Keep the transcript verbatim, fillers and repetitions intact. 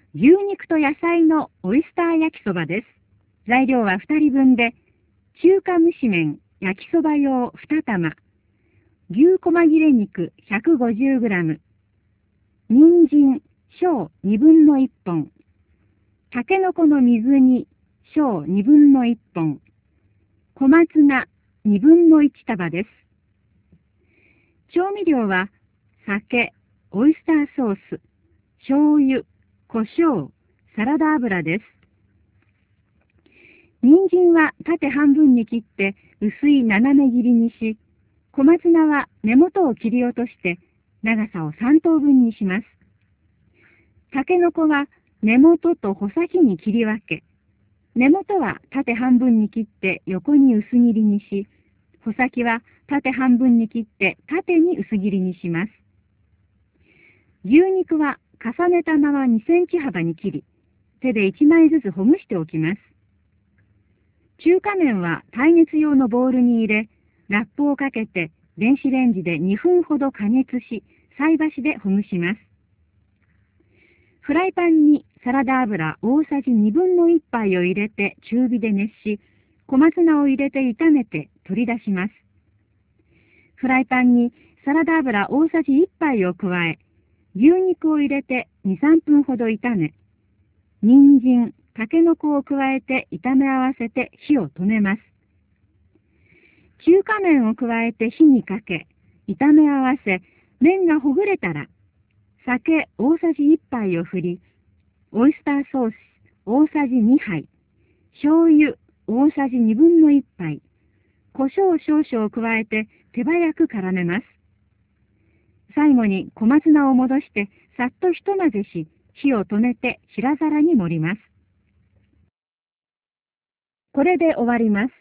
牛肉と野菜のオイスター焼きそばです。材料はふたりぶんで、中華蒸し麺、焼きそば用に玉、牛細切れ肉 ひゃくごじゅうグラム、人参、小にぶんのいっぽん、たけのこの水煮、小にぶんのいっぽん、小松菜にぶんのいち束です。調味料は、酒、オイスターソース、醤油、胡椒、サラダ油です。人参は縦半分に切って薄い斜め切りにし、小松菜は根元を切り落として長さをさん等分にします。たけのこは根元と穂先に切り分け、根元は縦半分に切って横に薄切りにし、穂先は縦半分に切って縦に薄切りにします。牛肉は重ねたままにセンチ幅に切り、手でいちまいずつほぐしておきます。中華麺は耐熱用のボウルに入れ、ラップをかけて電子レンジでにふんほど加熱し、菜箸でほぐします。フライパンにサラダ油大さじにぶんのいっぱいを入れて中火で熱し、小松菜を入れて炒めて取り出します。フライパンにサラダ油大さじいっぱいを加え、牛肉を入れてに、さんぷんほど炒め、人参、たけのこを加えて炒め合わせて火を止めます。中華麺を加えて火にかけ、炒め合わせ、麺がほぐれたら、酒大さじいっぱいを振り、オイスターソース大さじにはい、醤油大さじにぶんのいっぱい、胡椒少々を加えて手早く絡めます。最後に小松菜を戻して、さっとひと混ぜし、火を止めて平皿に盛ります。これで終わります。